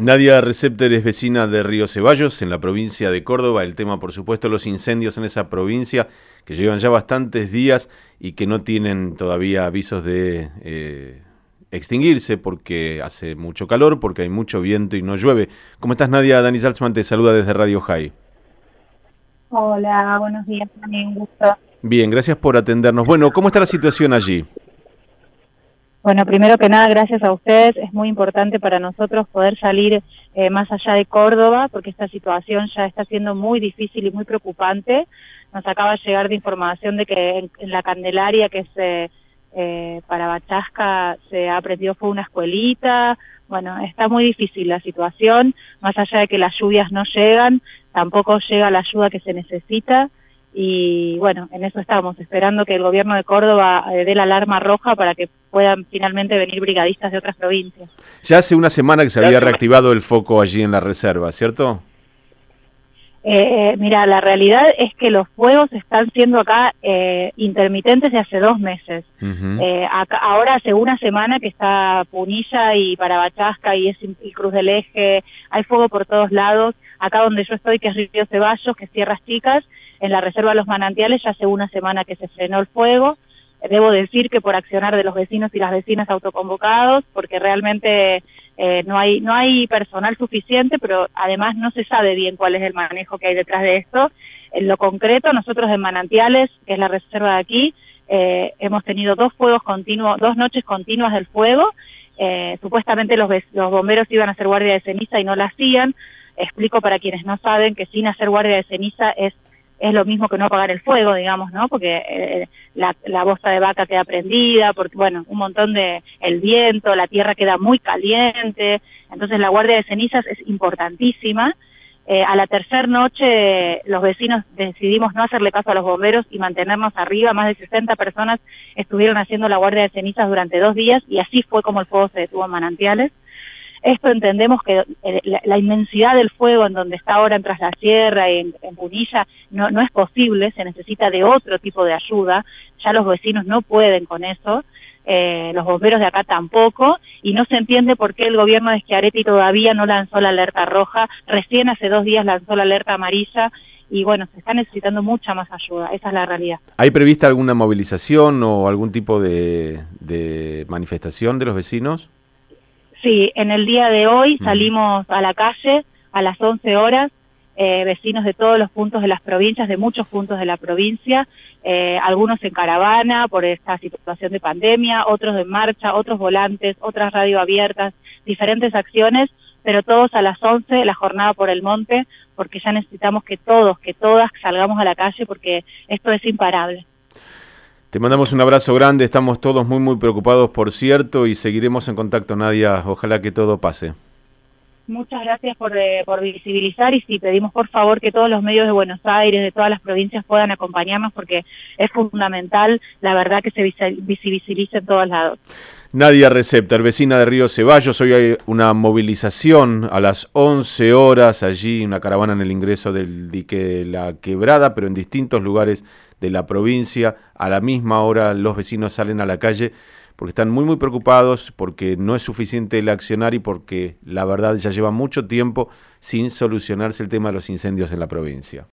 Nadia Recepter es vecina de Río Ceballos, en la provincia de Córdoba. El tema, por supuesto, los incendios en esa provincia, que llevan ya bastantes días y que no tienen todavía avisos de extinguirse porque hace mucho calor, porque hay mucho viento y no llueve. ¿Cómo estás, Nadia? Dani Salzman te saluda desde Radio High. Hola, buenos días, Dani, un gusto. Bien, gracias por atendernos. Bueno, ¿cómo está la situación allí? Bueno, primero que nada, gracias a ustedes. Es muy importante para nosotros poder salir más allá de Córdoba, porque esta situación ya está siendo muy difícil y muy preocupante. Nos acaba de llegar de información de que en la Candelaria, que es para Bachasca, se ha prendido fuego una escuelita. Bueno, está muy difícil la situación, más allá de que las lluvias no llegan, tampoco llega la ayuda que se necesita. Y bueno, en eso estamos, esperando que el gobierno de Córdoba dé la alarma roja para que puedan finalmente venir brigadistas de otras provincias. Ya hace una semana que se había reactivado el foco allí en la reserva, ¿cierto? Mira, la realidad es que los fuegos están siendo acá intermitentes de hace 2 meses. Ahora hace una semana que está Punilla y Parabachasca y Cruz del Eje, hay fuego por todos lados. Acá donde yo estoy, que es Río Ceballos, que es Tierras Chicas, en la Reserva de los Manantiales, ya hace una semana que se frenó el fuego. Debo decir que por accionar de los vecinos y las vecinas autoconvocados, porque realmente no hay personal suficiente, pero además no se sabe bien cuál es el manejo que hay detrás de esto. En lo concreto, nosotros en Manantiales, que es la reserva de aquí, hemos tenido 2 noches continuas del fuego. Supuestamente los bomberos iban a hacer guardia de ceniza y no la hacían. Explico para quienes no saben que sin hacer guardia de ceniza es lo mismo que no apagar el fuego, digamos, ¿no? Porque la bosta de vaca queda prendida, porque, bueno, un montón el viento, la tierra queda muy caliente, entonces la guardia de cenizas es importantísima. A la tercera noche los vecinos decidimos no hacerle caso a los bomberos y mantenernos arriba. Más de 60 personas estuvieron haciendo la guardia de cenizas durante 2 días y así fue como el fuego se detuvo en Manantiales. Esto entendemos que la inmensidad del fuego en donde está ahora en Tras la Sierra y en Punilla no es posible, se necesita de otro tipo de ayuda, ya los vecinos no pueden con eso, los bomberos de acá tampoco, y no se entiende por qué el gobierno de Schiaretti todavía no lanzó la alerta roja, recién hace 2 días lanzó la alerta amarilla, y bueno, se está necesitando mucha más ayuda, esa es la realidad. ¿Hay prevista alguna movilización o algún tipo de manifestación de los vecinos? Sí, en el día de hoy salimos a la calle a las 11 horas, vecinos de todos los puntos de las provincias, de muchos puntos de la provincia, algunos en caravana por esta situación de pandemia, otros en marcha, otros volantes, otras radio abiertas, diferentes acciones, pero todos a las 11, la jornada por el monte, porque ya necesitamos que todas salgamos a la calle porque esto es imparable. Te mandamos un abrazo grande, estamos todos muy preocupados, por cierto, y seguiremos en contacto, Nadia, ojalá que todo pase. Muchas gracias por visibilizar y sí, pedimos por favor que todos los medios de Buenos Aires, de todas las provincias puedan acompañarnos porque es fundamental, la verdad, que se visibilice en todos lados. Nadia Recepter, vecina de Río Ceballos, hoy hay una movilización a las 11 horas, allí una caravana en el ingreso del dique La Quebrada, pero en distintos lugares de la provincia. A la misma hora los vecinos salen a la calle porque están muy preocupados, porque no es suficiente el accionar y porque la verdad ya lleva mucho tiempo sin solucionarse el tema de los incendios en la provincia.